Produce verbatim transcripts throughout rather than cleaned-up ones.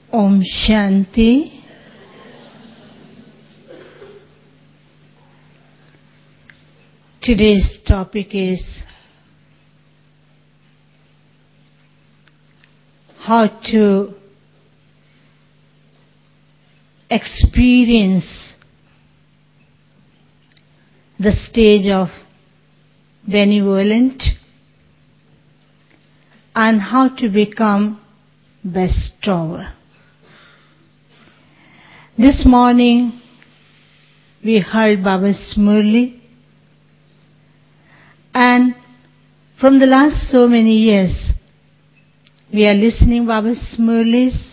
Om Shanti. Today's topic is how to experience the stage of benevolent and how to become bestower. This morning we heard Baba's Murli, and from the last so many years we are listening Baba's Murlis,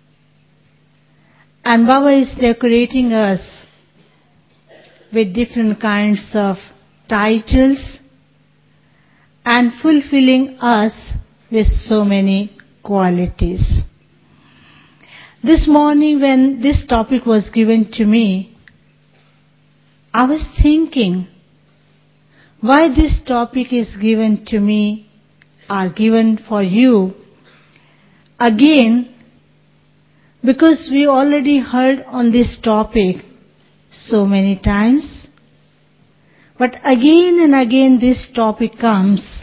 and Baba is decorating us with different kinds of titles and fulfilling us with so many qualities. This morning when this topic was given to me, I was thinking why this topic is given to me or given for you again, because we already heard on this topic so many times, but again and again this topic comes.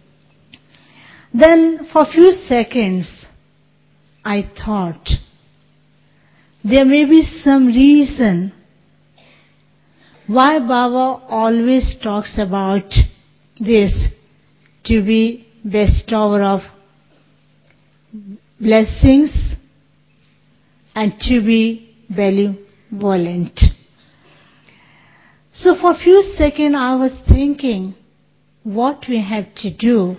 Then for few seconds I thought there may be some reason why Baba always talks about this, to be bestower of blessings and to be benevolent. So for a few seconds I was thinking what we have to do,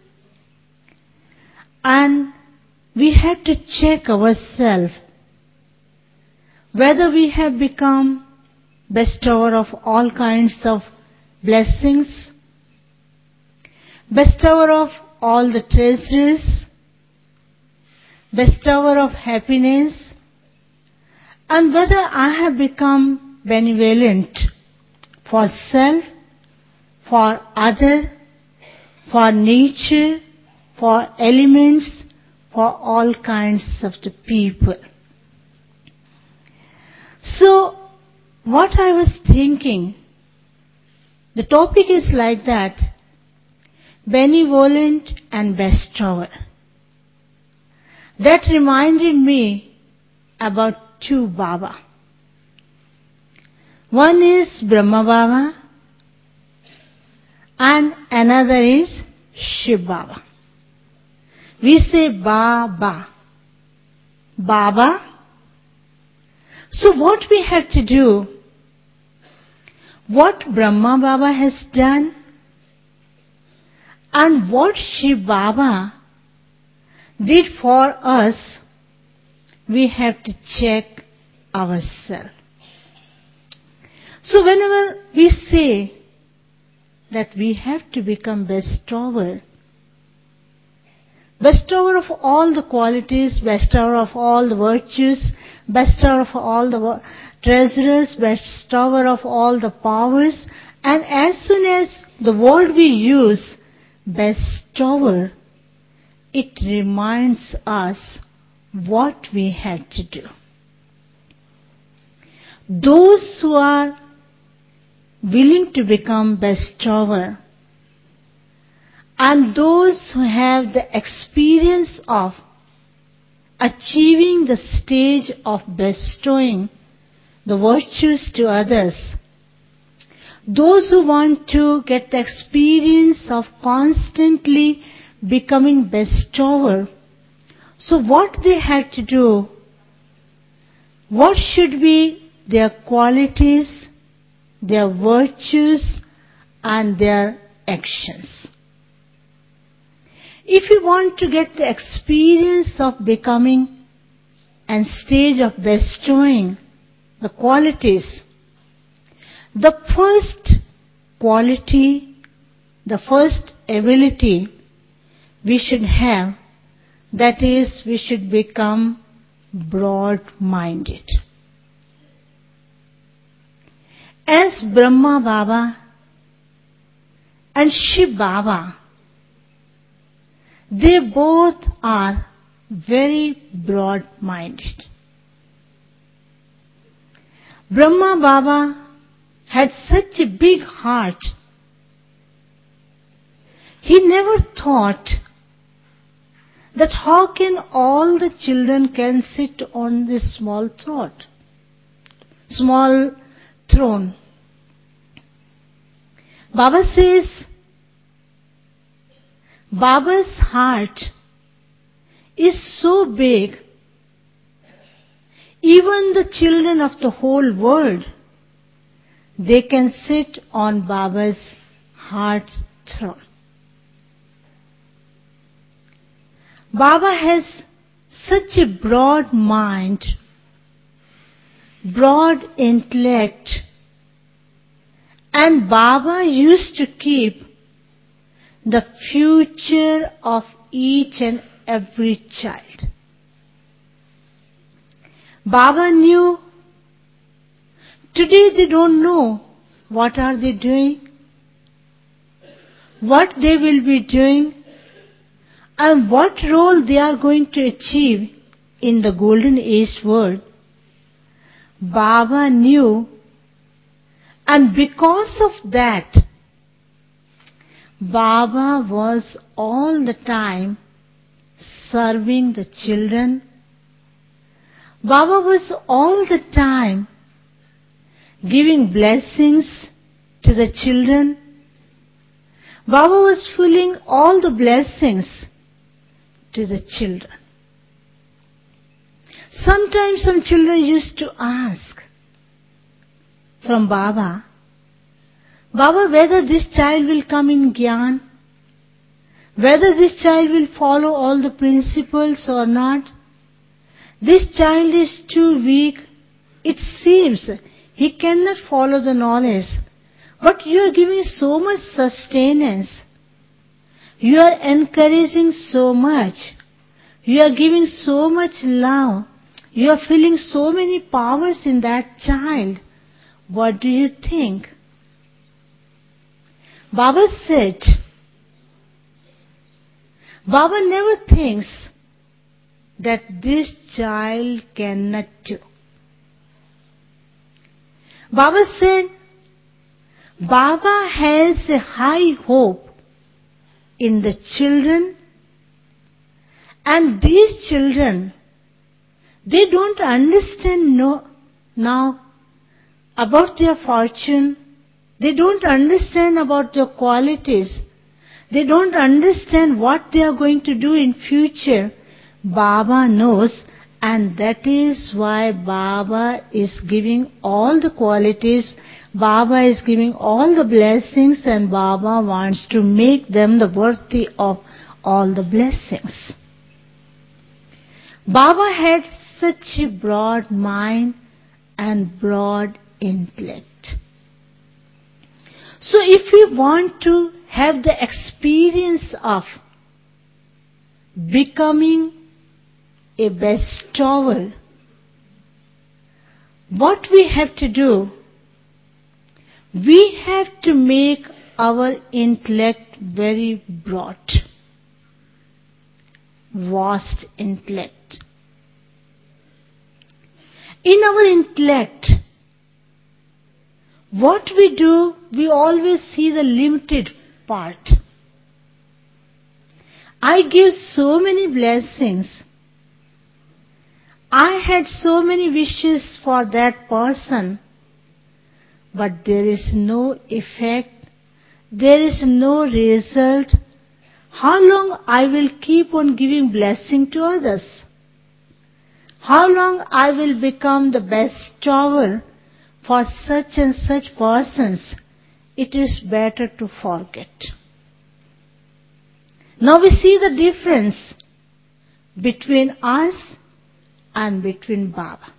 and we have to check ourselves whether we have become bestower of all kinds of blessings, bestower of all the treasures, bestower of happiness, and whether I have become benevolent for self, for other, for nature, for elements, for all kinds of the people. So, what I was thinking, the topic is like that, benevolent and bestower. That reminded me about two Baba. One is Brahma Baba and another is Shiv Baba. We say Baba. Baba. So what we have to do, what Brahma Baba has done and what Shiv Baba did for us, we have to check ourselves. So whenever we say that we have to become bestower, bestower of all the qualities, bestower of all the virtues, bestower of all the treasures, bestower of all the powers, and as soon as the word we use, bestower, it reminds us what we had to do. Those who are willing to become bestower and those who have the experience of achieving the stage of bestowing the virtues to others, those who want to get the experience of constantly becoming bestower, so what they have to do, what should be their qualities, their virtues, and their actions. If you want to get the experience of becoming and stage of bestowing the qualities, the first quality, the first ability we should have, that is, we should become broad-minded. As Brahma Baba and Shiv Baba, they both are very broad-minded. Brahma Baba had such a big heart. He never thought that how can all the children can sit on this small throne, small throne. Baba says, Baba's heart is so big, even the children of the whole world, they can sit on Baba's heart's throne. Baba has such a broad mind, broad intellect, and Baba used to keep the future of each and every child. Baba knew today they don't know what are they doing, what they will be doing, and what role they are going to achieve in the golden age world. Baba knew, and because of that, Baba was all the time serving the children. Baba was all the time giving blessings to the children. Baba was filling all the blessings to the children. Sometimes some children used to ask from Baba, Baba, whether this child will come in Gyan, whether this child will follow all the principles or not. This child is too weak. It seems he cannot follow the knowledge. But you are giving so much sustenance. You are encouraging so much. You are giving so much love. You are feeling so many powers in that child. What do you think? Baba said, Baba never thinks that this child cannot do. Baba said, Baba has a high hope in the children, and these children, they don't understand no, now about their fortune. They don't understand about their qualities. They don't understand what they are going to do in future. Baba knows, and that is why Baba is giving all the qualities. Baba is giving all the blessings, and Baba wants to make them the worthy of all the blessings. Baba had such a broad mind and broad intellect. So if we want to have the experience of becoming a bestower, what we have to do, we have to make our intellect very broad, vast intellect. In our intellect, what we do, we always see the limited part. I give so many blessings. I had so many wishes for that person, but there is no effect, there is no result. How long I will keep on giving blessing to others? How long I will become the bestower for such and such persons? It is better to forget. Now we see the difference between us and between Baba.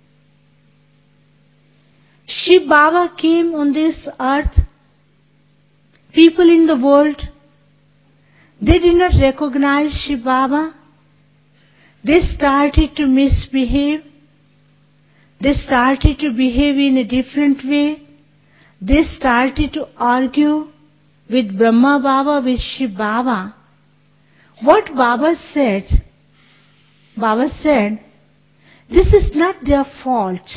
Shiv Baba came on this earth. People in the world, they did not recognize Shiv Baba. They started to misbehave. They started to behave in a different way. They started to argue with Brahma Baba, with Shiv Baba. What Baba said, Baba said, this is not their fault.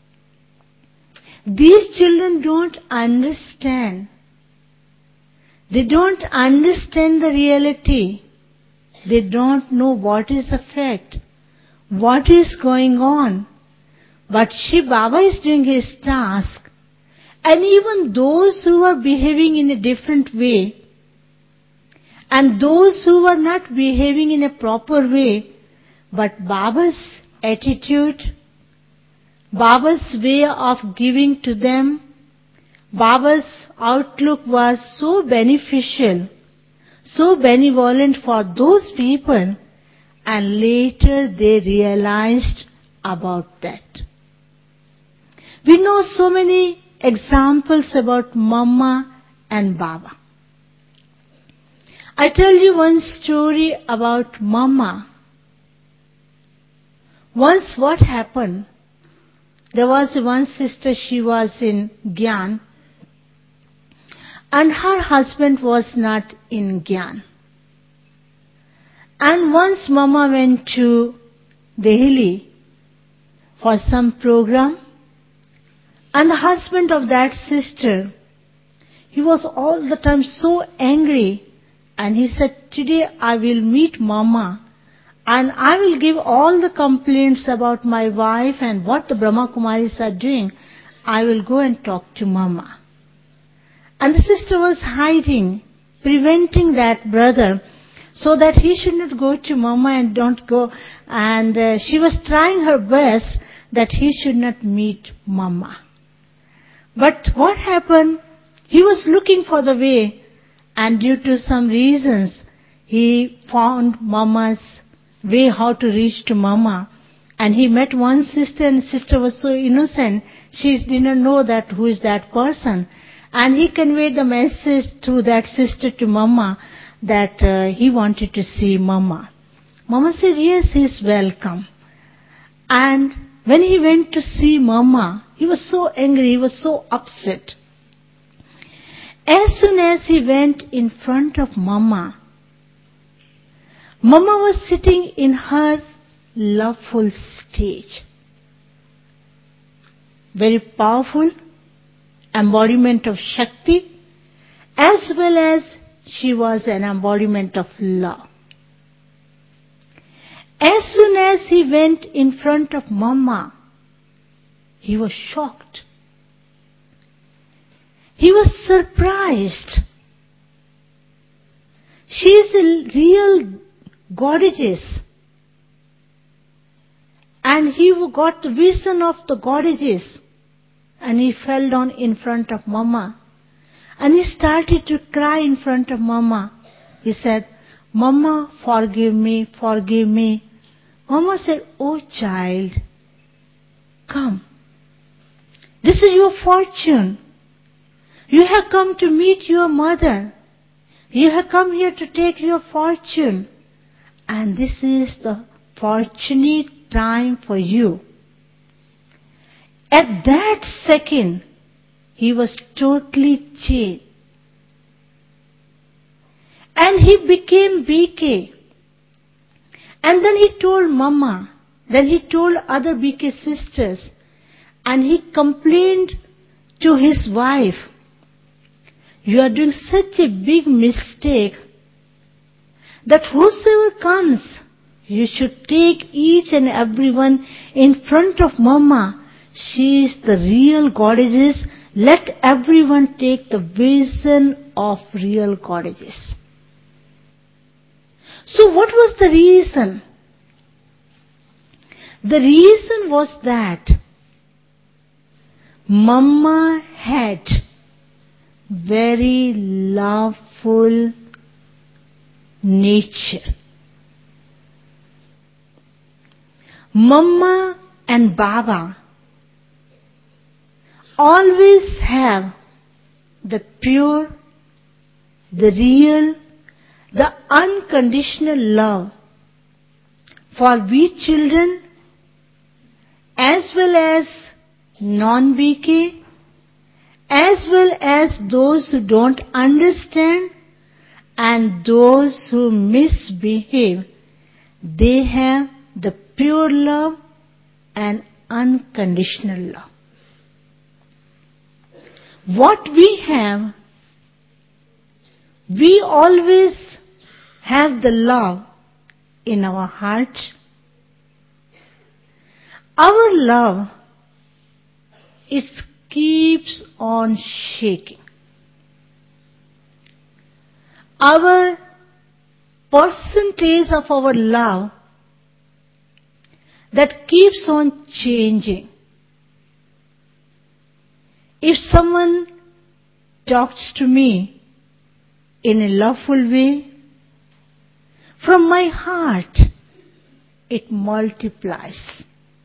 These children don't understand. They don't understand the reality. They don't know what is the fact, what is going on. But Shiv Baba is doing his task. And even those who are behaving in a different way, and those who are not behaving in a proper way, but Baba's attitude, Baba's way of giving to them, Baba's outlook was so beneficial, so benevolent for those people, and later they realized about that. We know so many examples about Mama and Baba. I tell you one story about Mama. Once what happened, there was one sister, she was in Gyan, and her husband was not in Gyan. And once Mama went to Delhi for some program, and the husband of that sister, he was all the time so angry, and he said, today I will meet Mama, and I will give all the complaints about my wife and what the Brahma Kumaris are doing. I will go and talk to Mama. And the sister was hiding, preventing that brother so that he should not go to Mama and don't go. And uh, she was trying her best that he should not meet Mama. But what happened? He was looking for the way, and due to some reasons, he found Mama's way how to reach to Mama. And he met one sister, and the sister was so innocent, she didn't know that who is that person. And he conveyed the message through that sister to Mama that uh, he wanted to see Mama. Mama said, yes, he is welcome. And when he went to see Mama, he was so angry, he was so upset. As soon as he went in front of Mama, Mama was sitting in her loveful stage. Very powerful embodiment of Shakti, as well as she was an embodiment of love. As soon as he went in front of Mama, he was shocked. He was surprised. She is a real goddess. And he got the vision of the goddess. And he fell down in front of Mama. And he started to cry in front of Mama. He said, Mama, forgive me, forgive me. Mama said, oh child, come. This is your fortune. You have come to meet your mother. You have come here to take your fortune. And this is the fortunate time for you. At that second, he was totally changed. And he became B K. And then he told Mama, then he told other B K sisters, and he complained to his wife, you are doing such a big mistake that whosoever comes, you should take each and everyone in front of Mama. She is the real goddess. Let everyone take the vision of real goddess. So what was the reason? The reason was that Mama had very loveful nature. Mama and Baba always have the pure, the real, the unconditional love for we children as well as non-B K, as well as those who don't understand and those who misbehave. They have the pure love and unconditional love. What we have, we always have the love in our heart. Our love, it keeps on shaking. Our percentage of our love that keeps on changing. If someone talks to me in a loveful way, from my heart, it multiplies.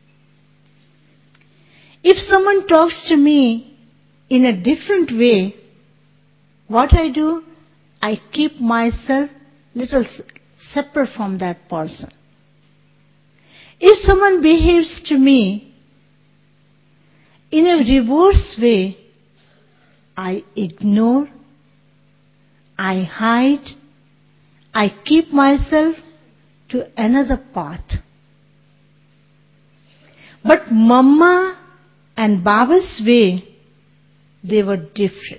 If someone talks to me in a different way, what I do, I keep myself little separate from that person. If someone behaves to me in a reverse way, I ignore, I hide, I keep myself to another path. But Mama and Baba's way, they were different.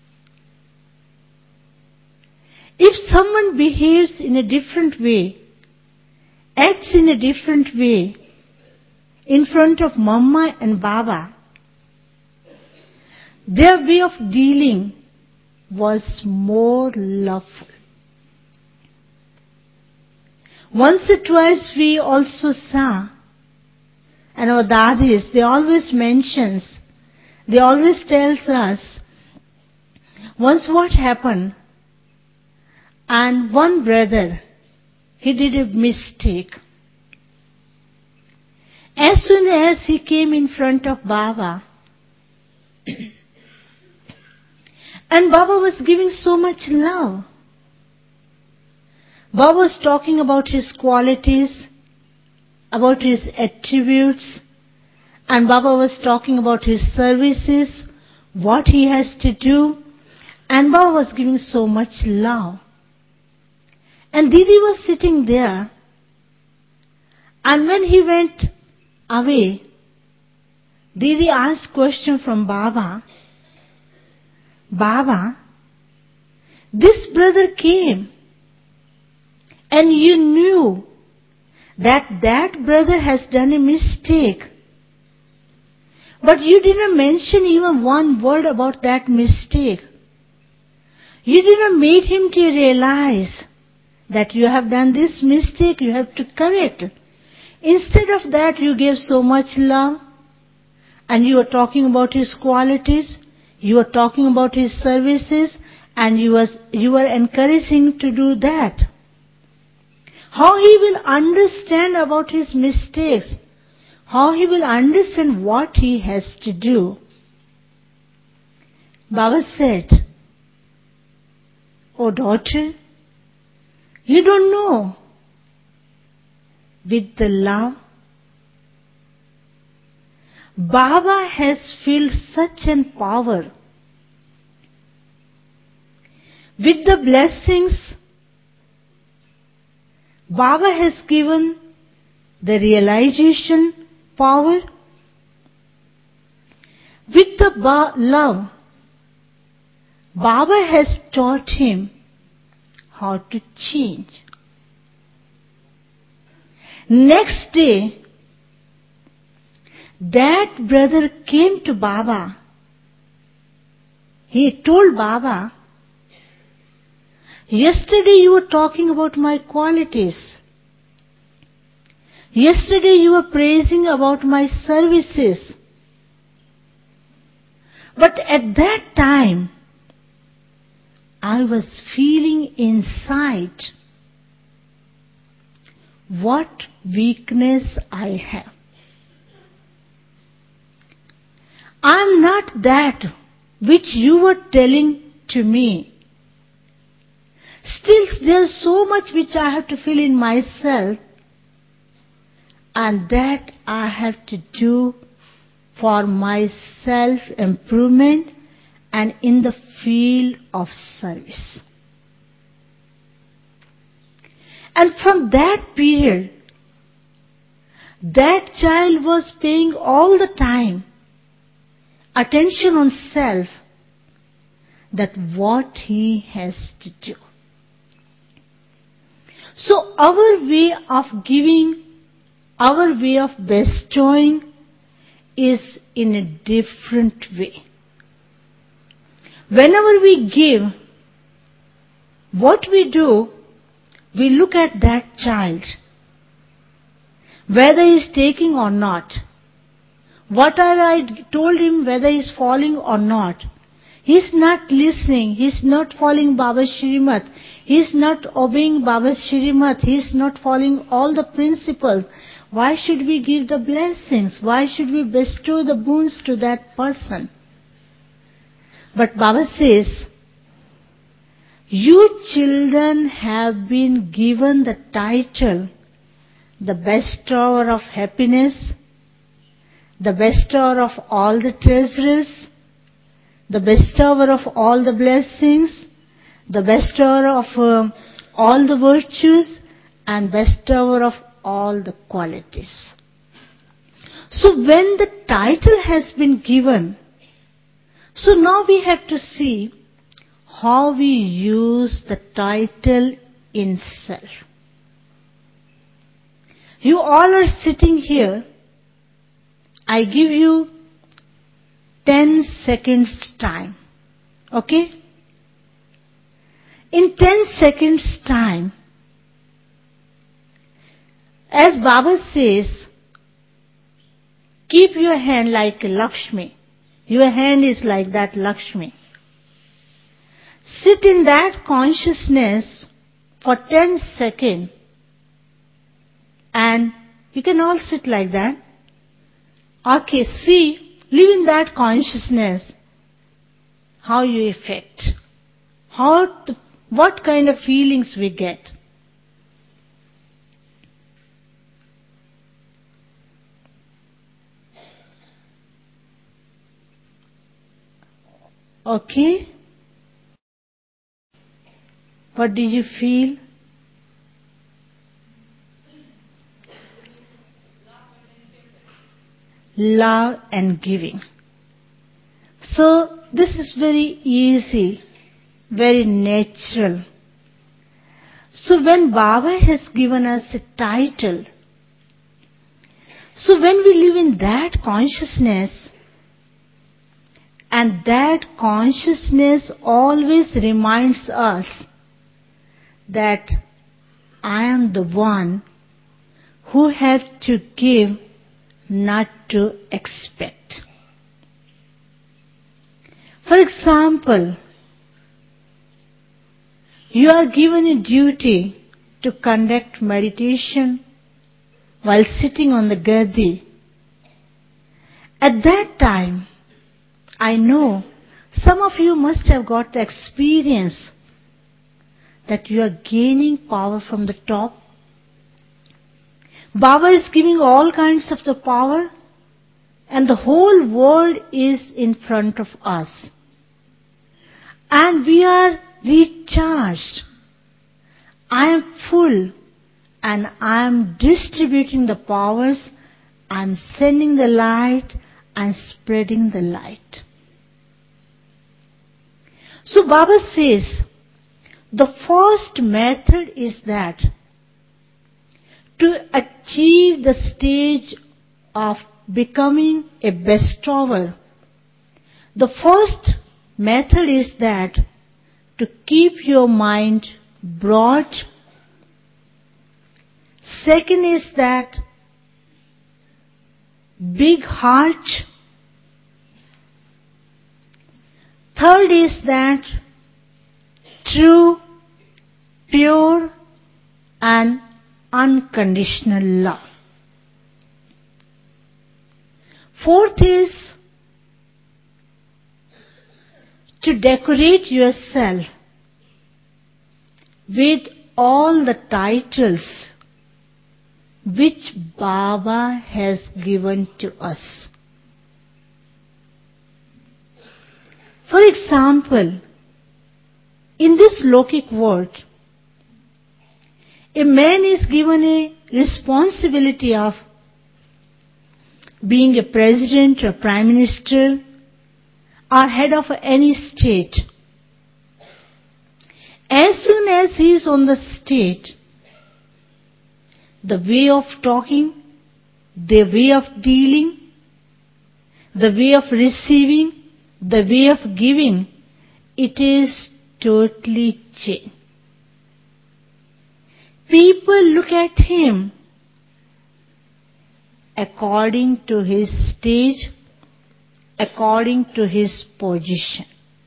If someone behaves in a different way, acts in a different way, in front of Mama and Baba, their way of dealing was more loveful. Once or twice we also saw, and our dadis, they always mentions, they always tells us, once what happened, and one brother, he did a mistake. As soon as he came in front of Baba, and Baba was giving so much love. Baba was talking about his qualities, about his attributes, and Baba was talking about his services, what he has to do, and Baba was giving so much love. And Didi was sitting there, and when he went away, Didi asked question from Baba, Baba, this brother came, and you knew that that brother has done a mistake, but you didn't mention even one word about that mistake. You didn't make him to realize that you have done this mistake, you have to correct. Instead of that, you gave so much love, and you were talking about his qualities, you were talking about his services, and you was you were encouraging to do that. How he will understand about his mistakes, how he will understand what he has to do. Baba said, oh daughter, you don't know. With the love, Baba has filled such an power. With the blessings, Baba has given the realization power. With the ba- love, Baba has taught him how to change. Next day, that brother came to Baba. He told Baba, yesterday you were talking about my qualities. Yesterday you were praising about my services. But at that time, I was feeling inside what weakness I have. I'm not that which you were telling to me. Still, there's so much which I have to feel in myself, and that I have to do for my self-improvement and in the field of service. And from that period, That child was paying all the time attention on self, that what he has to do. So our way of giving, our way of bestowing is in a different way. Whenever we give, what we do, we look at that child, whether he is taking or not. What I told him, whether he is following or not. He is not listening, he is not following Baba's Shrimat, he is not obeying Baba's Shrimat, he is not following all the principles. Why should we give the blessings? Why should we bestow the boons to that person? But Baba says, you children have been given the title, the bestower of happiness, the bestower of all the treasures, the bestower of all the blessings, the bestower of uh, all the virtues, and bestower of all the qualities. So when the title has been given, so now we have to see how we use the title in self. You all are sitting here. I give you ten seconds time. Okay? In ten seconds time, as Baba says, keep your hand like Lakshmi. Your hand is like that Lakshmi. Sit in that consciousness for ten seconds, and you can all sit like that. Okay, see, live in that consciousness, how you affect, how, the, what kind of feelings we get. Okay? What did you feel? Love and giving. So this is very easy, very natural. So when Baba has given us a title, so when we live in that consciousness, and that consciousness always reminds us that I am the one who have to give, not to expect. For example, you are given a duty to conduct meditation while sitting on the gadi. At that time, I know some of you must have got the experience that you are gaining power from the top. Baba is giving all kinds of the power, and the whole world is in front of us. And we are recharged. I am full, and I am distributing the powers. I am sending the light and spreading the light. So Baba says, the first method is that to achieve the stage of becoming a bestower, the first method is that to keep your mind broad. Second is that big heart. Third is that true, pure, and unconditional love. Fourth is to decorate yourself with all the titles which Baba has given to us. For example, in this Lokik world, a man is given a responsibility of being a president or prime minister or head of any state, as soon as he is on the stage, the way of talking, the way of dealing, the way of receiving, the way of giving, it is totally changed. People look at him according to his stage, according to his position.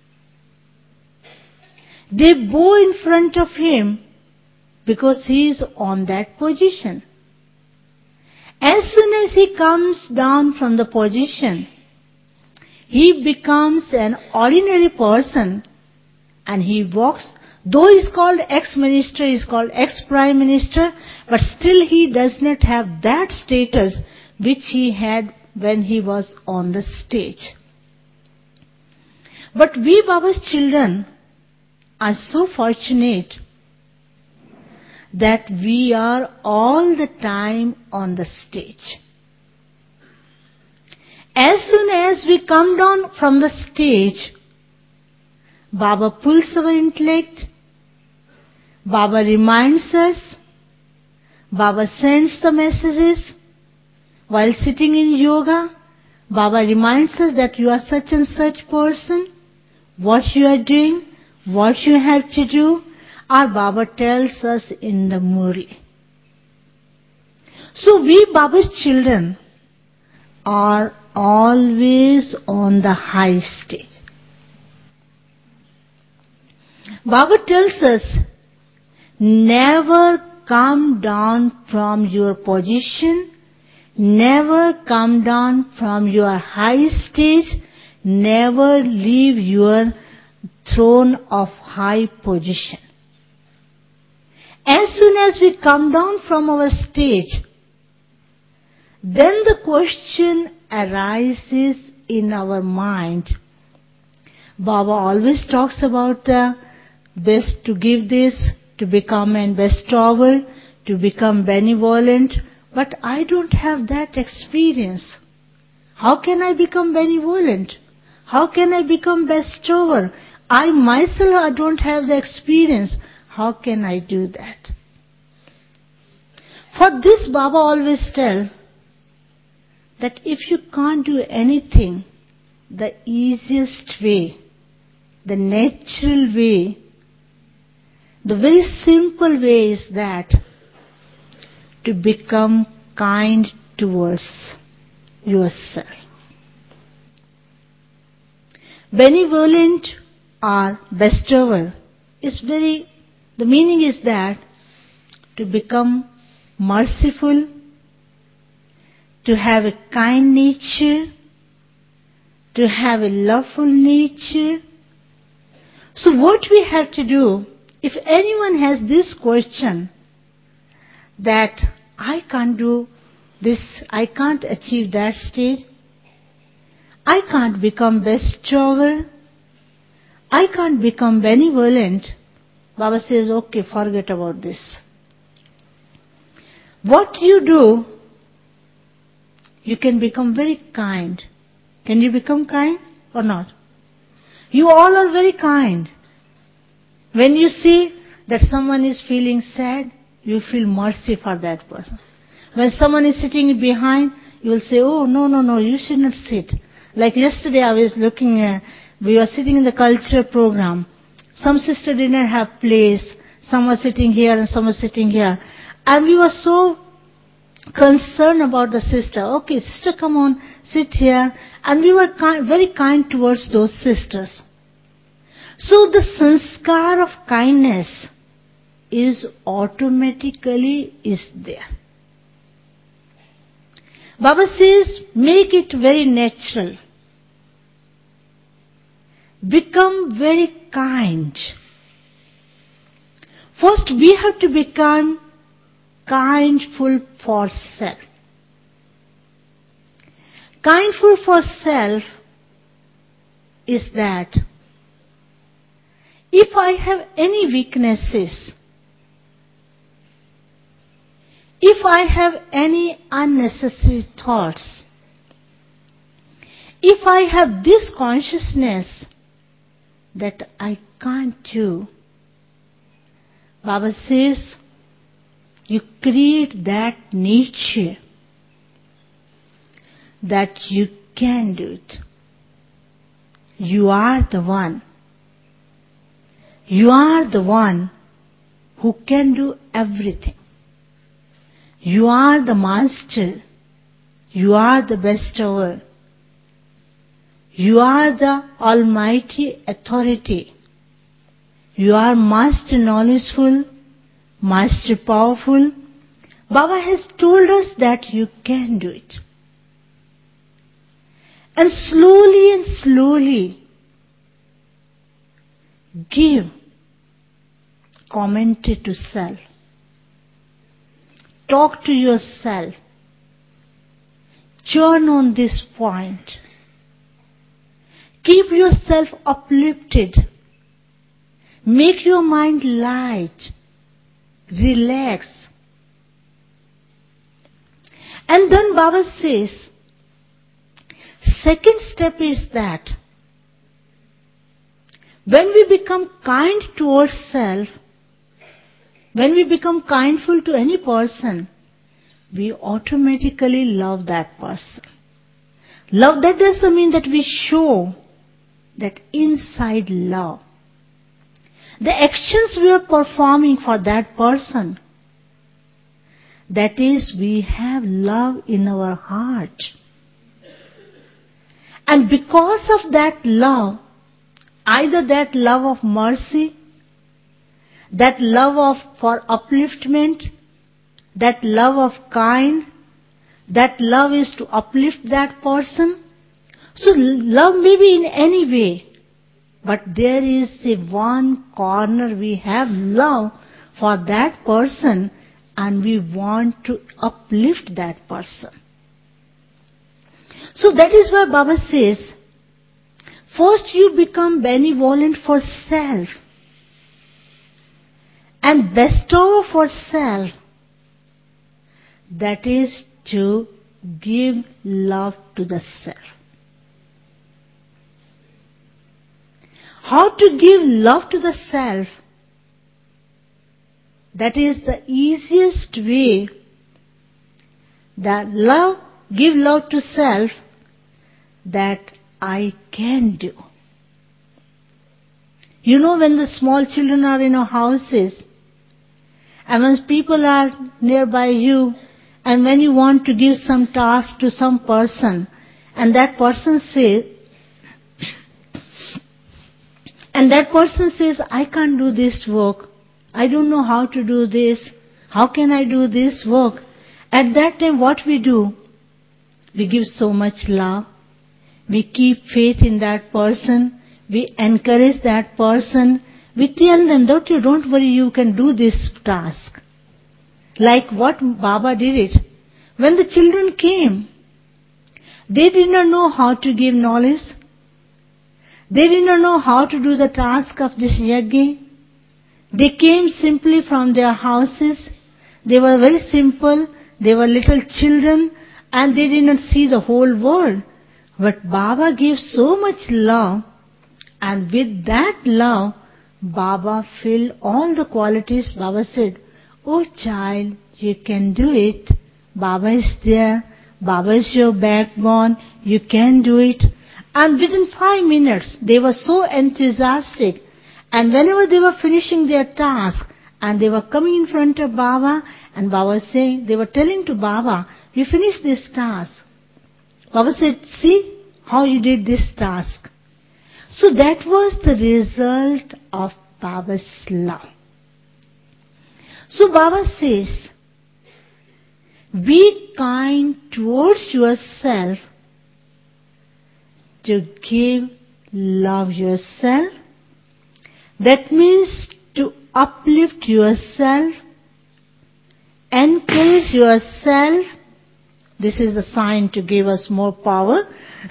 They bow in front of him because he is on that position. As soon as he comes down from the position, he becomes an ordinary person and he walks, though he is called ex-minister, he is called ex-prime minister, but still he does not have that status which he had when he was on the stage. But we Baba's children are so fortunate that we are all the time on the stage. As soon as we come down from the stage, Baba pulls our intellect, Baba reminds us, Baba sends the messages. While sitting in yoga, Baba reminds us that you are such and such person, what you are doing, what you have to do, or Baba tells us in the Murli. So we Baba's children are always on the high stage. Baba tells us, never come down from your position, never come down from your high stage, never leave your throne of high position. As soon as we come down from our stage, then the question arises in our mind. Baba always talks about the best to give this, to become an bestower, to become benevolent, but I don't have that experience. How can I become benevolent? How can I become bestower? I myself I don't have the experience. How can I do that? For this Baba always tells that if you can't do anything, the easiest way, the natural way, the very simple way is that to become kind towards yourself. Benevolent or bestower is very, the meaning is that to become merciful, to have a kind nature, to have a loveful nature. So what we have to do, if anyone has this question, that I can't do this, I can't achieve that stage, I can't become bestower, I can't become benevolent, Baba says, okay, forget about this. What you do, you can become very kind. Can you become kind or not? You all are very kind. When you see that someone is feeling sad, you feel mercy for that person. When someone is sitting behind, you will say, oh, no, no, no, you should not sit. Like yesterday I was looking, uh, we were sitting in the culture program. Some sister did not have place. Some were sitting here and some were sitting here. And we were so concerned about the sister. Okay, sister, come on, sit here. And we were kind, very kind towards those sisters. So the sanskar of kindness is automatically is there. Baba says, make it very natural. Become very kind. First, we have to become kindful for self. Kindful for self is that if I have any weaknesses, if I have any unnecessary thoughts, If I have this consciousness that I can't do, Baba says, you create that nature that you can do it. You are the one. You are the one who can do everything. You are the master. You are the bestower. You are the almighty authority. You are master knowledgeful, master powerful. Baba has told us that you can do it. And slowly and slowly give commentary to self. Talk to yourself. Churn on this point. Keep yourself uplifted. Make your mind light. Relax. And then Baba says, second step is that when we become kind towards self, when we become kindful to any person, we automatically love that person. Love, that doesn't mean that we show that inside love. The actions we are performing for that person, that is, we have love in our heart. And because of that love, either that love of mercy, that love of for upliftment, that love of kind, that love is to uplift that person. So love may be in any way, but there is a one corner we have love for that person and we want to uplift that person. So that is why Baba says, first you become benevolent for self and bestower for self. That is to give love to the self. How to give love to the self? That is the easiest way. That love, give love to self, that I can do. You know, when the small children are in our houses, and when people are nearby you, and when you want to give some task to some person, and that person says, and that person says, I can't do this work. I don't know how to do this. How can I do this work? At that time, what we do? We give so much love. We keep faith in that person. We encourage that person. We tell them, don't you, don't worry, you can do this task. Like what Baba did it. When the children came, they did not know how to give knowledge. They did not know how to do the task of this yajna. They came simply from their houses. They were very simple. They were little children and they did not see the whole world. But Baba gave so much love, and with that love, Baba filled all the qualities. Baba said, oh child, you can do it. Baba is there. Baba is your backbone. You can do it. And within five minutes, they were so enthusiastic. And whenever they were finishing their task, and they were coming in front of Baba, and Baba was saying, they were telling to Baba, you finished this task. Baba said, see how you did this task. So that was the result of Baba's love. So Baba says, be kind towards yourself to give love yourself. That means to uplift yourself, encourage yourself. This is a sign to give us more power.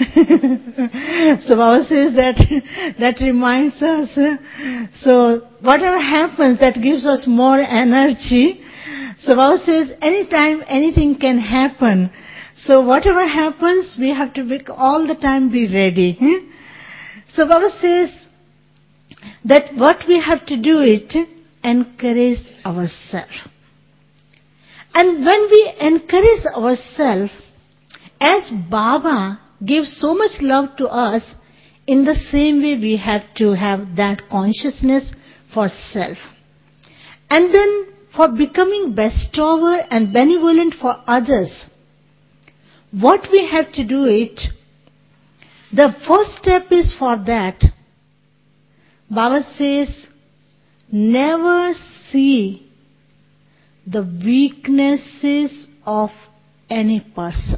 So Baba says that, that reminds us. So whatever happens, that gives us more energy. So Baba says anytime anything can happen, So whatever happens, we have to be all the time be ready. Hmm? So Baba says that what we have to do it, encourage ourselves. And when we encourage ourselves, as Baba gives so much love to us, in the same way we have to have that consciousness for self. And then for becoming bestower and benevolent for others, what we have to do it, the first step is for that. Baba says, never see the weaknesses of any person.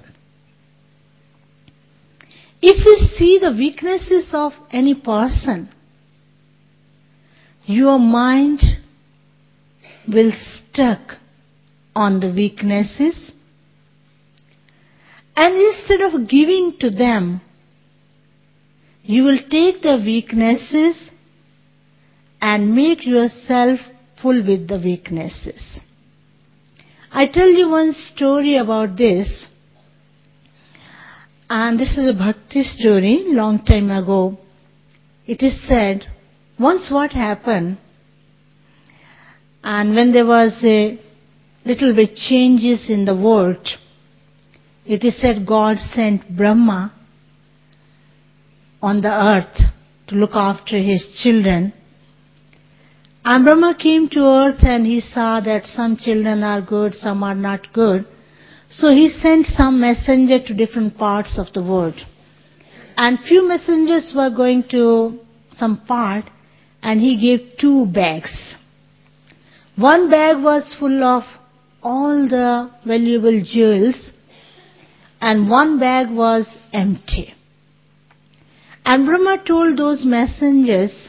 If you see the weaknesses of any person, your mind will stuck on the weaknesses, and instead of giving to them, you will take the weaknesses and make yourself full with the weaknesses. I tell you one story about this, and this is a bhakti story, long time ago. It is said, once what happened, and when there was a little bit changes in the world, it is said God sent Brahma on the earth to look after his children. And Brahma came to earth and he saw that some children are good, some are not good. So he sent some messenger to different parts of the world. And few messengers were going to some part, and he gave two bags. One bag was full of all the valuable jewels, and one bag was empty. And Brahma told those messengers,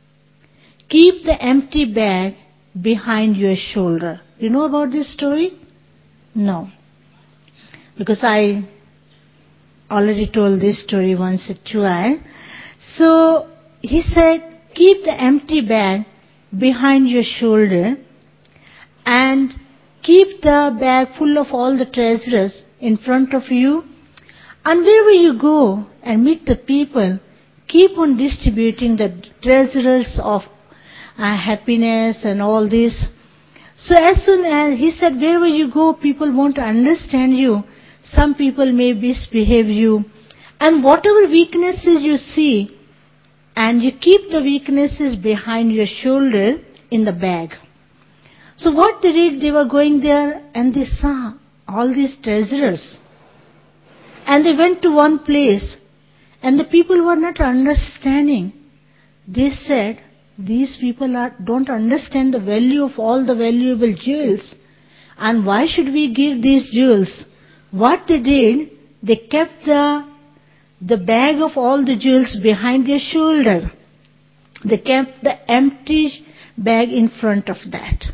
keep the empty bag behind your shoulder. You know about this story? No. Because I already told this story once or twice. So he said, keep the empty bag behind your shoulder and keep the bag full of all the treasures in front of you. And wherever you go and meet the people, keep on distributing the treasures of uh, happiness and all this. So as soon as he said, wherever you go, people won't understand you. Some people may misbehave you. And whatever weaknesses you see, and you keep the weaknesses behind your shoulder in the bag. So what they did, they were going there and they saw all these treasures. And they went to one place and the people were not understanding. They said, these people are, don't understand the value of all the valuable jewels. And why should we give these jewels? What they did, they kept the, the bag of all the jewels behind their shoulder. They kept the empty bag in front of that.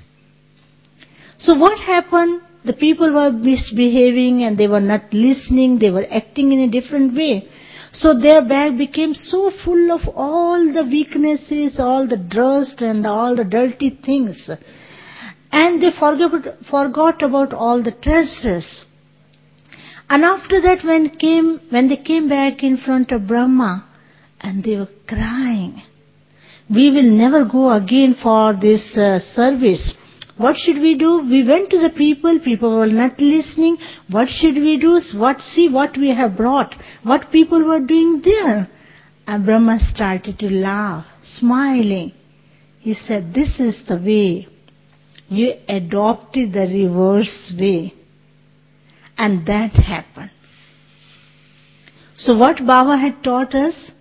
So what happened? The people were misbehaving and they were not listening. They were acting in a different way. So their bag became so full of all the weaknesses, all the dust and all the dirty things. And they forgot, forgot about all the treasures. And after that, when came when they came back in front of Brahma, and they were crying, we will never go again for this uh, service. What should we do? We went to the people, people were not listening. What should we do? What, see what we have brought, what people were doing there. And Brahma started to laugh, smiling. He said, this is the way. You adopted the reverse way. And that happened. So what Baba had taught us?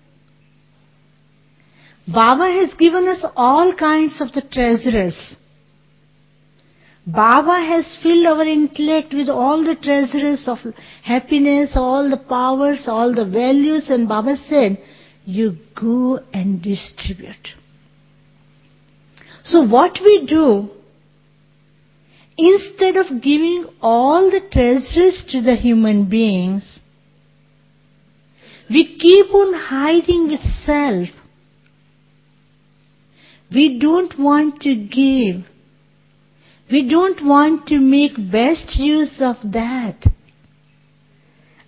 Baba has given us all kinds of the treasures. Baba has filled our intellect with all the treasures of happiness, all the powers, all the values, and Baba said, you go and distribute. So what we do, instead of giving all the treasures to the human beings, we keep on hiding with self. We don't want to give. We don't want to make best use of that.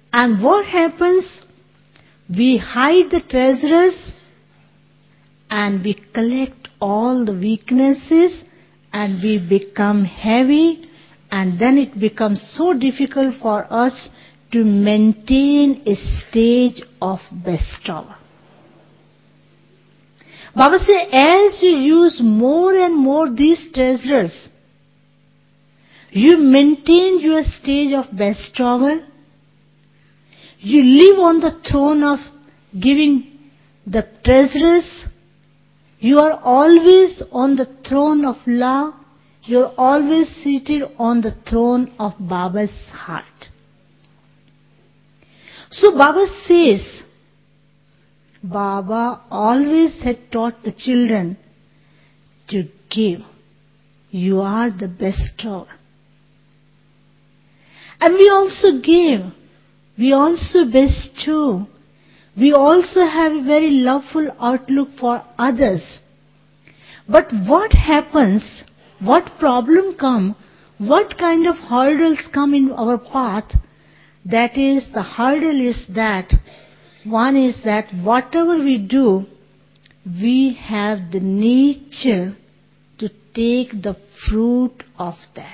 And what happens? We hide the treasures and we collect all the weaknesses and we become heavy, and then it becomes so difficult for us to maintain a stage of bestower. Baba says, as you use more and more these treasures, you maintain your stage of bestower. You live on the throne of giving the treasures. You are always on the throne of love. You are always seated on the throne of Baba's heart. So Baba says, Baba always had taught the children to give. You are the bestower. And we also give. We also bestow. We also have a very loveful outlook for others. But what happens, what problem come, what kind of hurdles come in our path? That is, the hurdle is that, one is that whatever we do, we have the nature to take the fruit of that.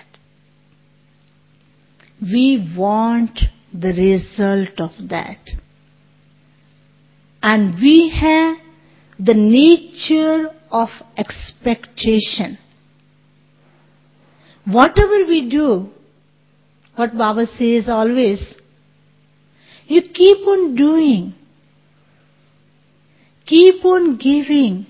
We want the result of that. And we have the nature of expectation. Whatever we do, what Baba says always, you keep on doing, keep on giving.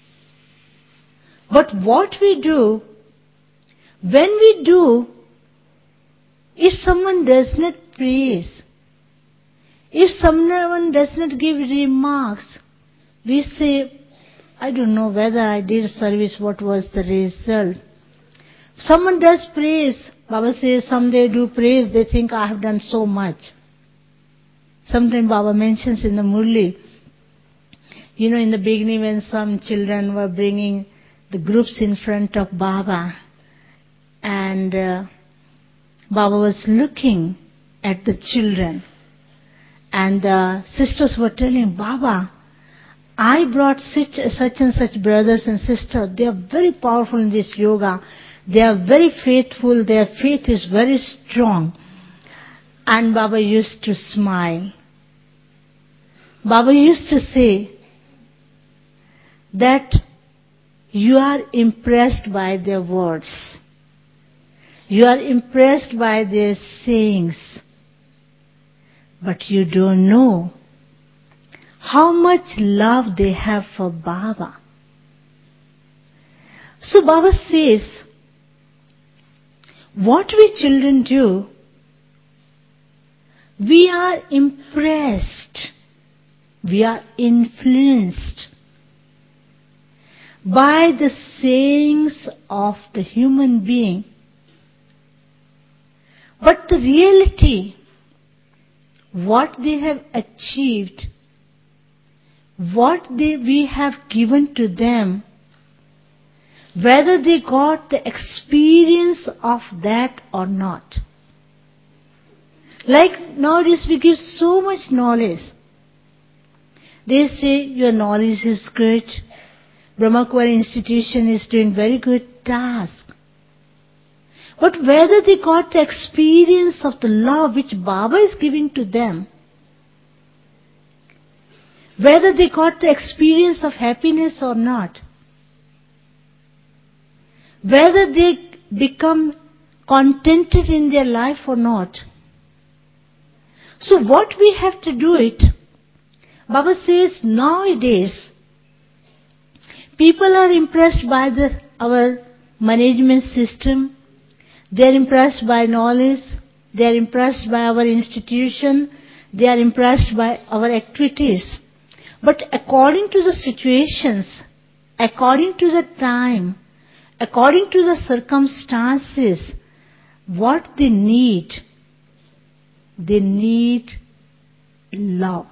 But what we do, when we do, if someone does not praise, if someone does not give remarks, we say, I don't know whether I did service, what was the result. Someone does praise, Baba says, some they do praise, they think I have done so much. Sometimes Baba mentions in the Murli, you know, in the beginning when some children were bringing the groups in front of Baba, and uh, Baba was looking at the children, and the sisters were telling, Baba, I brought such, such and such brothers and sisters. They are very powerful in this yoga. They are very faithful. Their faith is very strong. And Baba used to smile. Baba used to say that you are impressed by their words. You are impressed by their sayings. But you don't know how much love they have for Baba. So Baba says, what we children do, we are impressed, we are influenced by the sayings of the human being. But the reality, what they have achieved, what they, we have given to them, whether they got the experience of that or not. Like nowadays we give so much knowledge. They say your knowledge is good. Brahmakumari institution is doing very good task. But whether they got the experience of the love which Baba is giving to them, whether they got the experience of happiness or not, whether they become contented in their life or not. So what we have to do it, Baba says nowadays, people are impressed by the, our management system, they are impressed by knowledge, they are impressed by our institution, they are impressed by our activities. But according to the situations, according to the time, according to the circumstances, what they need, they need love.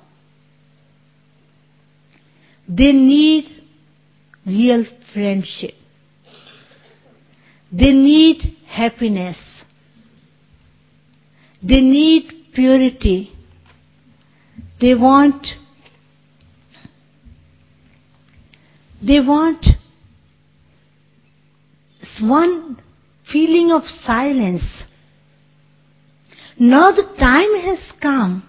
They need real friendship. They need happiness. They need purity. They want, they want one feeling of silence. Now the time has come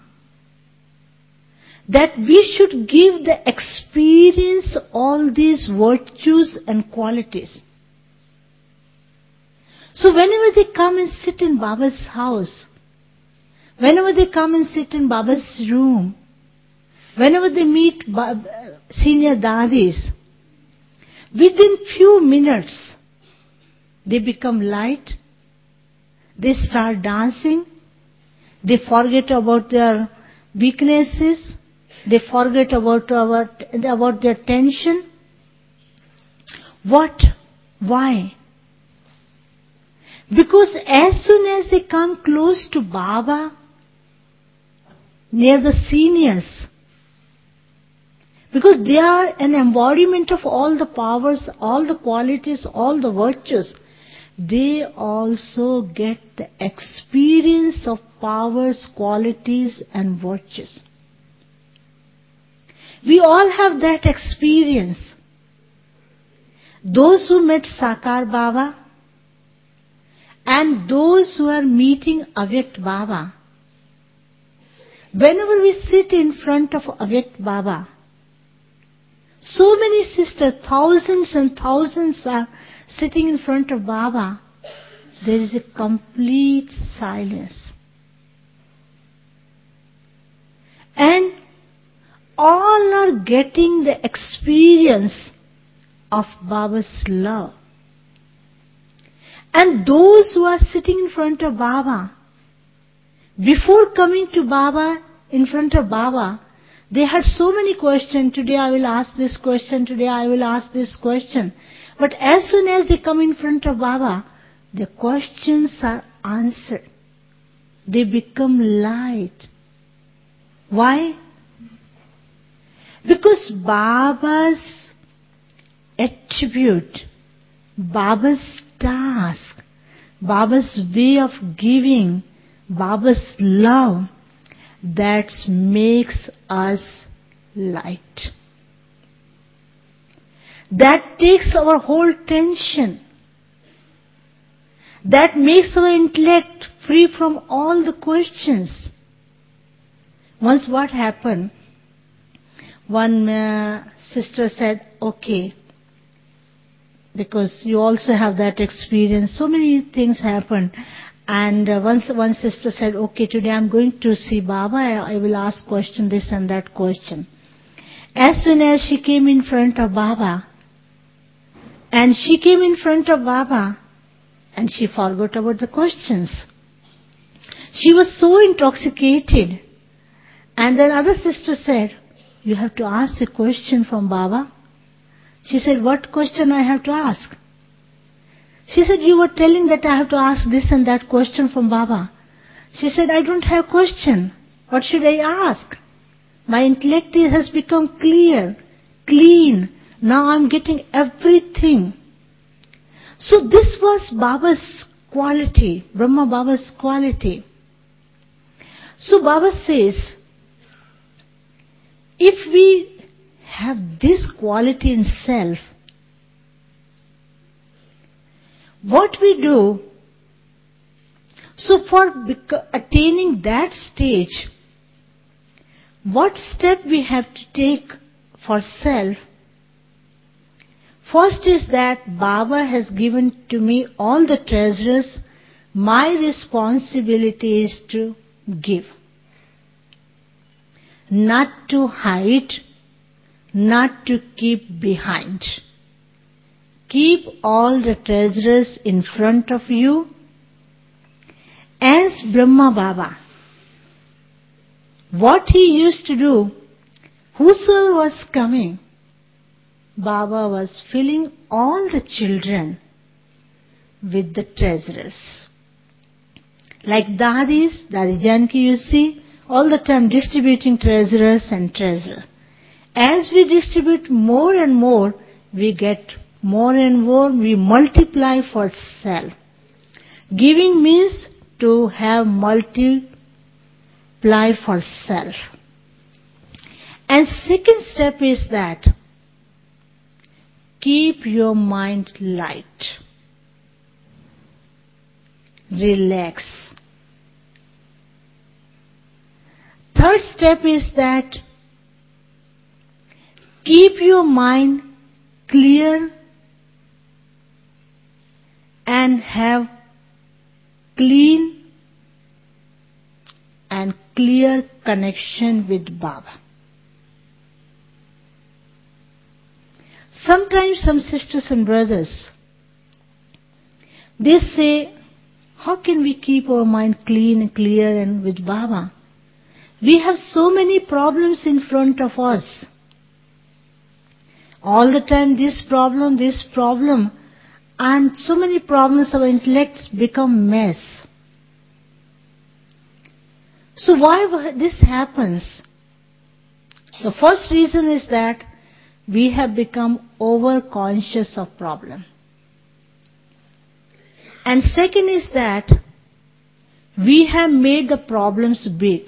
that we should give the experience all these virtues and qualities. So whenever they come and sit in Baba's house, whenever they come and sit in Baba's room, whenever they meet senior dadis, within few minutes, they become light, they start dancing, they forget about their weaknesses, they forget about, our, about their tension. What? Why? Because as soon as they come close to Baba, near the seniors, because they are an embodiment of all the powers, all the qualities, all the virtues, they also get the experience of powers, qualities and virtues. We all have that experience. Those who met Sakar Baba and those who are meeting Avyakt Baba, whenever we sit in front of Avyakt Baba, so many sisters, thousands and thousands are sitting in front of Baba, there is a complete silence. And all are getting the experience of Baba's love. And those who are sitting in front of Baba, before coming to Baba, in front of Baba, they had so many questions. Today I will ask this question, today I will ask this question. But as soon as they come in front of Baba, the questions are answered. They become light. Why? Because Baba's attribute, Baba's task, Baba's way of giving, Baba's love, that makes us light. That takes our whole tension. That makes our intellect free from all the questions. Once what happened? One uh, sister said, okay, because you also have that experience. So many things happened. And uh, once one sister said, okay, today I'm going to see Baba, I, I will ask question this and that question. As soon as she came in front of Baba, and she came in front of Baba, and she forgot about the questions. She was so intoxicated. And then other sister said, you have to ask a question from Baba. She said, what question I have to ask? She said, you were telling that I have to ask this and that question from Baba. She said, I don't have question. What should I ask? My intellect has become clear, clean. Now I'm getting everything. So this was Baba's quality, Brahma Baba's quality. So Baba says, if we have this quality in self, what we do, so for attaining that stage, what step we have to take for self? First is that Baba has given to me all the treasures. My responsibility is to give. Not to hide, not to keep behind. Keep all the treasures in front of you. As Brahma Baba, what he used to do, whosoever was coming, Baba was filling all the children with the treasures. Like Dadis, Dadi Janki, you see, all the time distributing treasures and treasures. As we distribute more and more, we get more and more, we multiply for self. Giving means to have multiply for self. And second step is that keep your mind light. Relax. Third step is that keep your mind clear and have clean and clear connection with Baba. Sometimes some sisters and brothers, they say, how can we keep our mind clean and clear and with Baba? We have so many problems in front of us. All the time this problem, this problem, and so many problems, our intellects become mess. So why this happens? The first reason is that we have become over-conscious of problem. And second is that we have made the problems big.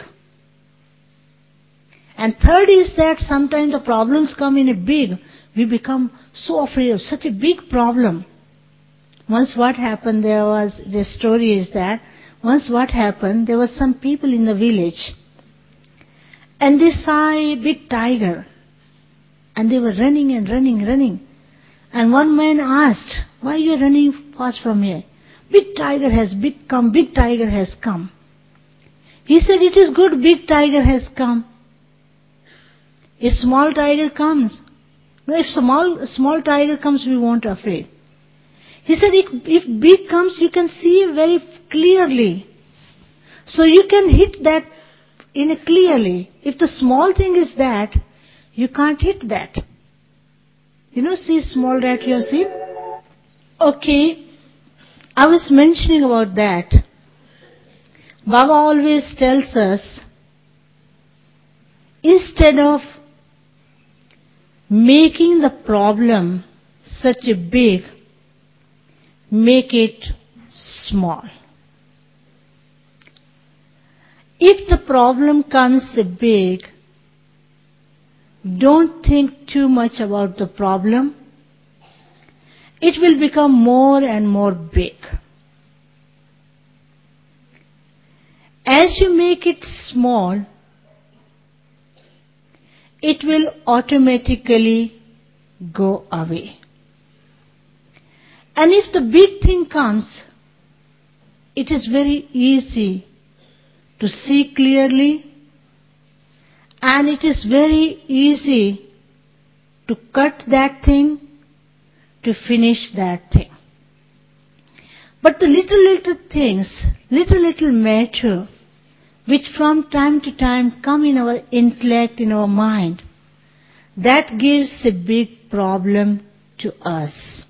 And third is that sometimes the problems come in a big, we become so afraid of such a big problem. Once what happened, there was, the story is that, once what happened, there were some people in the village, and they saw a big tiger, and they were running and running, running. And one man asked, why are you running fast from here? Big tiger has big come, big tiger has come. He said, it is good, big tiger has come. A small tiger comes. No, if small, small tiger comes, we won't afraid. He said, if, if big comes, you can see very clearly. So you can hit that in a clearly. If the small thing is that, you can't hit that. You know, see small rat you see? Okay, I was mentioning about that. Baba always tells us, instead of making the problem such a big, make it small. If the problem comes big, don't think too much about the problem. It will become more and more big. As you make it small, it will automatically go away. And if the big thing comes, it is very easy to see clearly, and it is very easy to cut that thing, to finish that thing. But the little little things, little little matter, which from time to time come in our intellect, in our mind, that gives a big problem to us.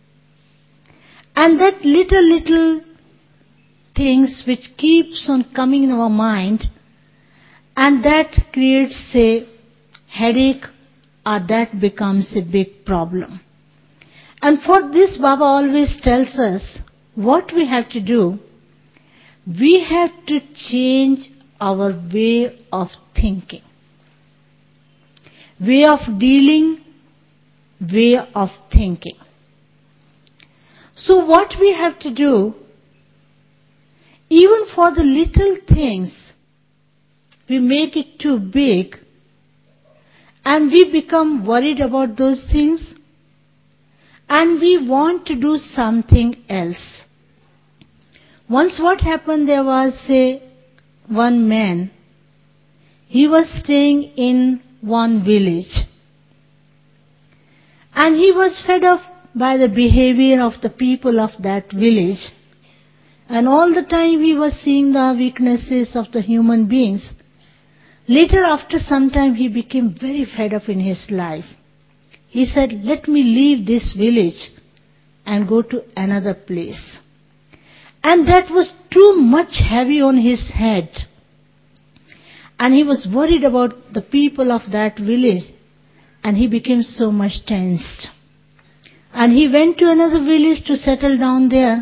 And that little little things which keeps on coming in our mind, and that creates a headache, or that becomes a big problem. And for this, Baba always tells us what we have to do. We have to change our way of thinking, way of dealing, way of thinking. So what we have to do, even for the little things, we make it too big, and we become worried about those things, and we want to do something else. Once what happened, there was a one man. He was staying in one village, and he was fed up by the behavior of the people of that village. And all the time he was seeing the weaknesses of the human beings. Later, after some time, he became very fed up in his life. He said, let me leave this village and go to another place. And that was too much heavy on his head. And he was worried about the people of that village, and he became so much tensed. And he went to another village to settle down there.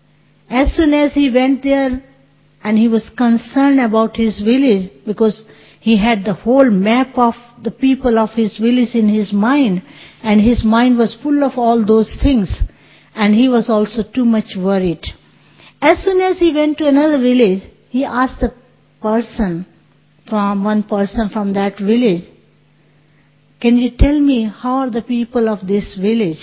As soon as he went there, and he was concerned about his village, because He had the whole map of the people of his village in his mind, and his mind was full of all those things, and he was also too much worried. As soon as he went to another village, he asked the person, from one person from that village, "Can you tell me how are the people of this village?"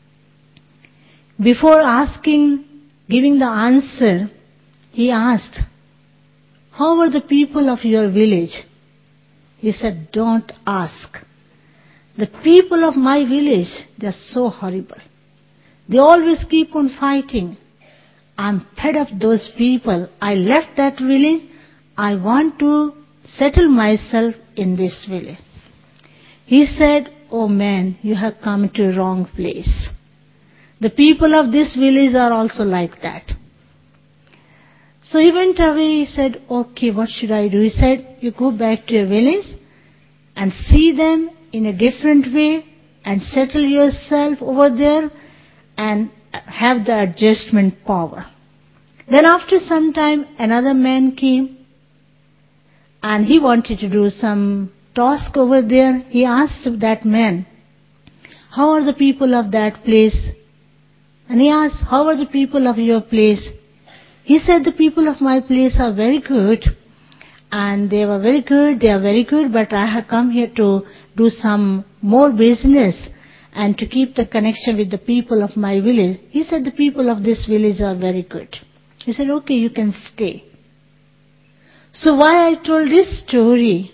Before asking, giving the answer, he asked, "How are the people of your village?" He said, "Don't ask. The people of my village, they're so horrible. They always keep on fighting. I'm fed of those people. I left that village. I want to settle myself in this village." He said, "Oh man, you have come to a wrong place. The people of this village are also like that." So he went away. He said, "Okay, what should I do?" He said, "You go back to your village and see them in a different way and settle yourself over there and have the adjustment power." Then after some time, another man came and he wanted to do some task over there. He asked that man, "How are the people of that place?" And he asked, "How are the people of your place?" He said, "The people of my place are very good, and they were very good, they are very good, but I have come here to do some more business and to keep the connection with the people of my village." He said, "The people of this village are very good." He said, "Okay, you can stay." So why I told this story?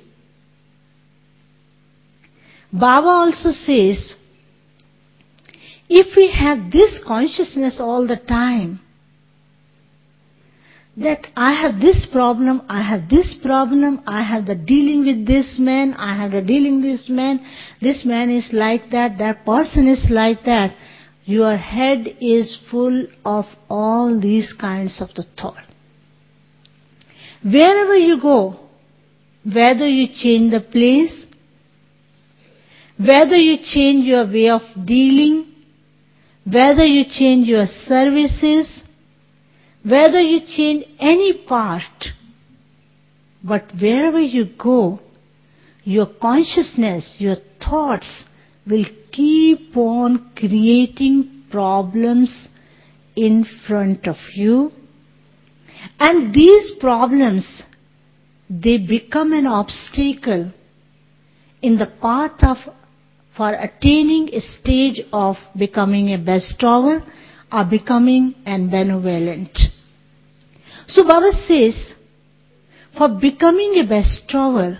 Baba also says, if we have this consciousness all the time, that I have this problem, I have this problem, I have the dealing with this man, I have the dealing with this man, this man is like that, that person is like that. Your head is full of all these kinds of the thought. Wherever you go, whether you change the place, whether you change your way of dealing, whether you change your services, whether you change any part, but wherever you go, your consciousness, your thoughts will keep on creating problems in front of you. And these problems, they become an obstacle in the path of for attaining a stage of becoming a bestower or becoming an benevolent. So Baba says, for becoming a bestower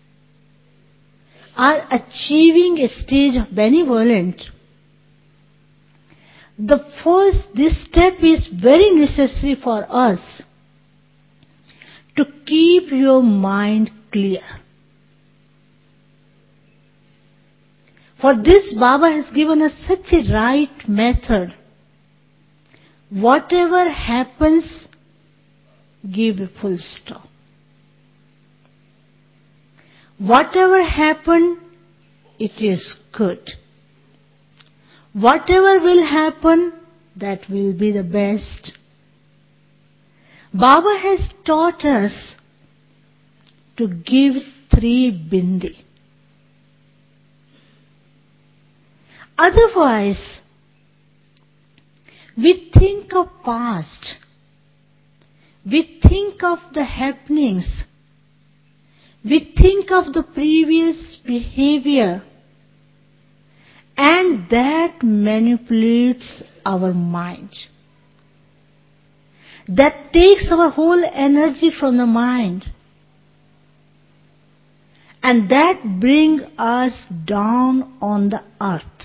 or achieving a stage of benevolent, the first, this step is very necessary for us to keep your mind clear. For this, Baba has given us such a right method. Whatever happens, give a full stop. Whatever happened, it is good. Whatever will happen, that will be the best. Baba has taught us to give three bindi. Otherwise, we think of past, we think of the happenings, we think of the previous behavior, and that manipulates our mind. That takes our whole energy from the mind. And that brings us down on the earth.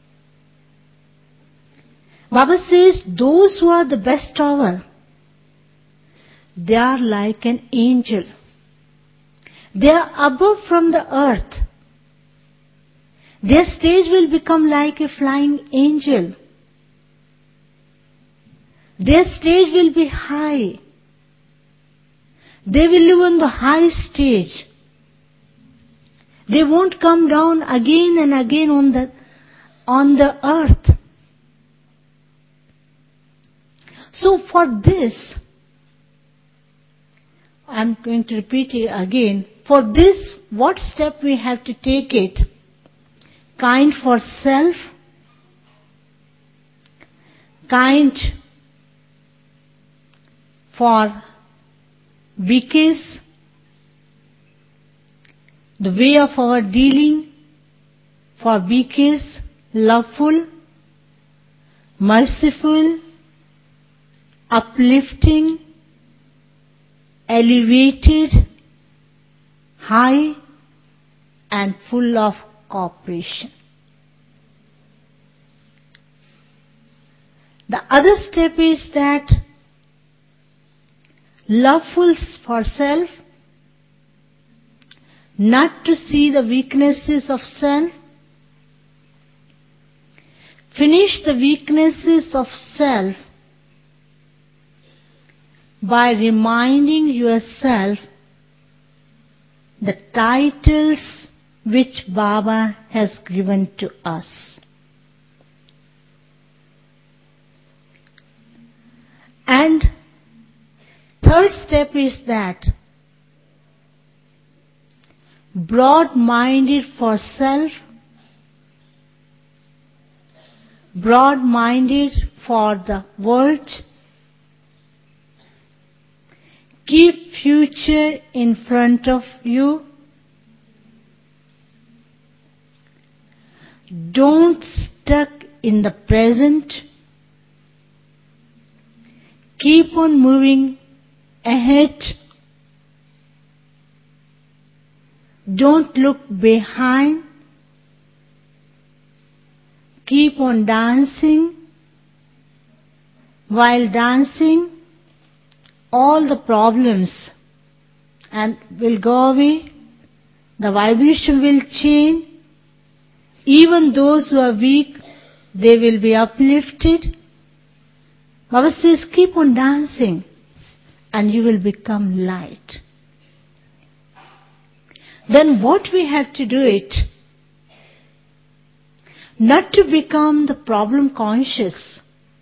Baba says, those who are the bestower, they are like an angel. They are above from the earth. Their stage will become like a flying angel. Their stage will be high. They will live on the high stage. They won't come down again and again on the, on the earth. So for this, I'm going to repeat it again. For this, what step we have to take it? Kind for self, kind for B Ks, the way of our dealing for B Ks, loveful, merciful, uplifting, elevated, high, and full of cooperation. The other step is that loveful for self, not to see the weaknesses of self. Finish the weaknesses of self by reminding yourself the titles which Baba has given to us. And third step is that broad-minded for self, broad-minded for the world, keep future in front of you, don't stuck in the present, keep on moving ahead, don't look behind, keep on dancing. While dancing, all the problems and will go away, the vibration will change, even those who are weak, they will be uplifted. Baba says, keep on dancing and you will become light. Then what we have to do it? Not to become the problem conscious.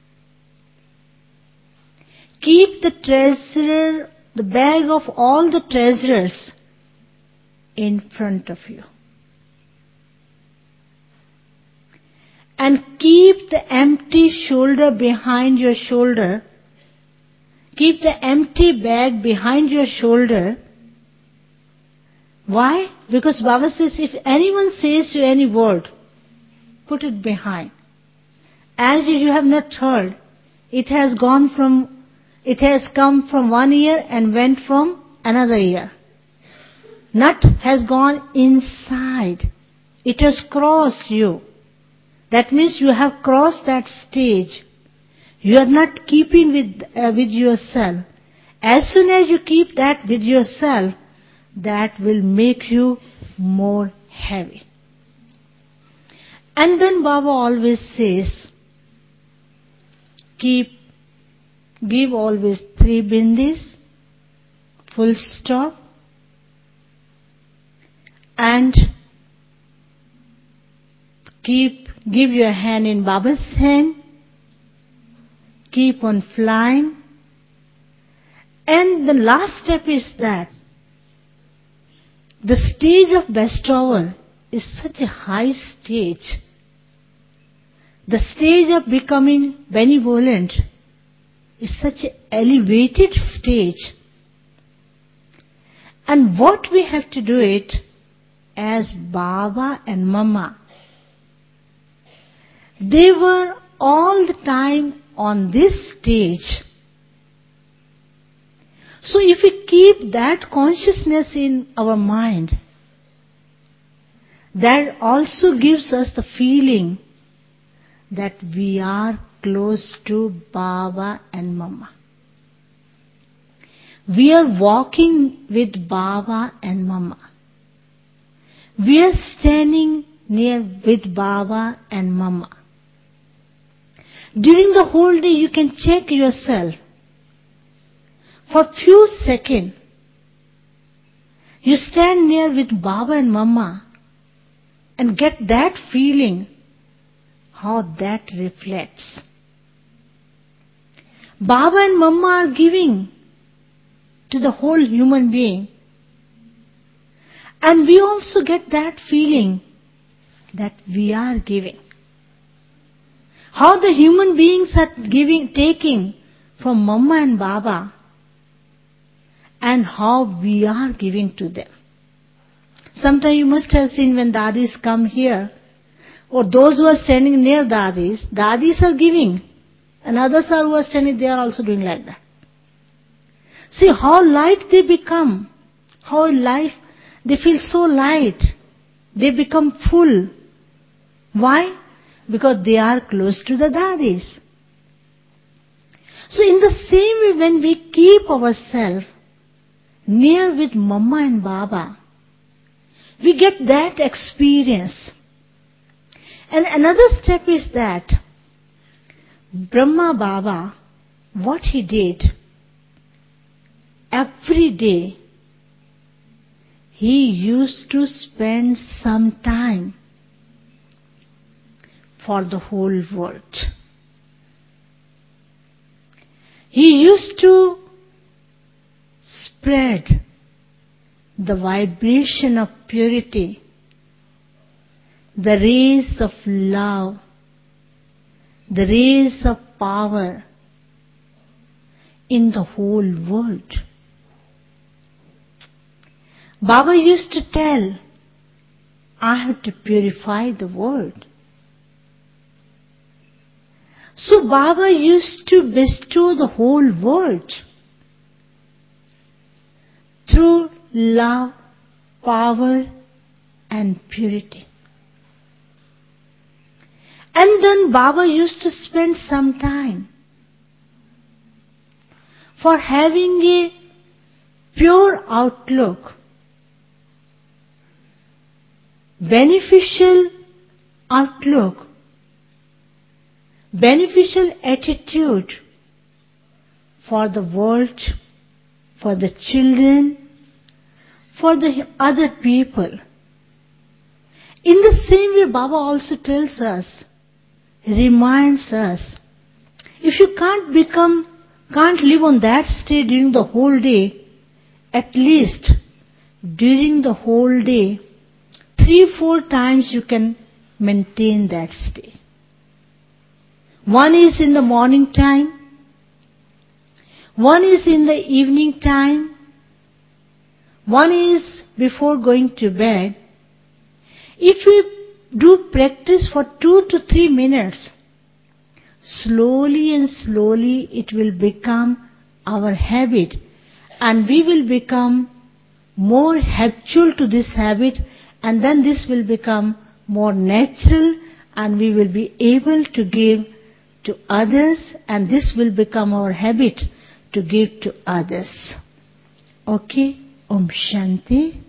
Keep the treasure, the bag of all the treasures in front of you. And keep the empty shoulder behind your shoulder. Keep the empty bag behind your shoulder. Why? Because Baba says, if anyone says you any word, put it behind. As you have not heard, it has gone from, it has come from one ear and went from another ear. Not has gone inside. It has crossed you. That means you have crossed that stage. You are not keeping with, uh, with yourself. As soon as you keep that with yourself, that will make you more heavy. And then Baba always says, keep, give always three bindis, full stop, and keep, give your hand in Baba's hand, keep on flying. And the last step is that the stage of bestowal is such a high stage. The stage of becoming benevolent is such an elevated stage. And what we have to do it as Baba and Mama. They were all the time on this stage. So if we keep that consciousness in our mind, that also gives us the feeling that we are close to Baba and Mama. We are walking with Baba and Mama. We are standing near with Baba and Mama. During the whole day you can check yourself. For few seconds, you stand near with Baba and Mama and get that feeling, how that reflects. Baba and Mama are giving to the whole human being. And we also get that feeling that we are giving. How the human beings are giving, taking from Mama and Baba, and how we are giving to them. Sometimes you must have seen when Dadis come here, or those who are standing near Dadis, Dadis are giving, and others are who are standing, they are also doing like that. See how light they become, how life, they feel so light, they become full. Why? Because they are close to the Dadis. So in the same way, when we keep ourselves near with Mama and Baba, we get that experience. And another step is that Brahma Baba, what he did, every day he used to spend some time for the whole world. He used to spread the vibration of purity, the rays of love, the rays of power in the whole world. Baba used to tell, I have to purify the world. So Baba used to bestow the whole world through love, power and purity. And then Baba used to spend some time for having a pure outlook, beneficial outlook, beneficial attitude for the world, for the children, for the other people. In the same way, Baba also tells us, reminds us, if you can't become, can't live on that state during the whole day, at least during the whole day, three, four times you can maintain that state. One is in the morning time, one is in the evening time, one is before going to bed. If we do practice for two to three minutes, slowly and slowly it will become our habit, and we will become more habitual to this habit, and then this will become more natural, and we will be able to give to others, and this will become our habit to give to others. Okay? Om Shanti.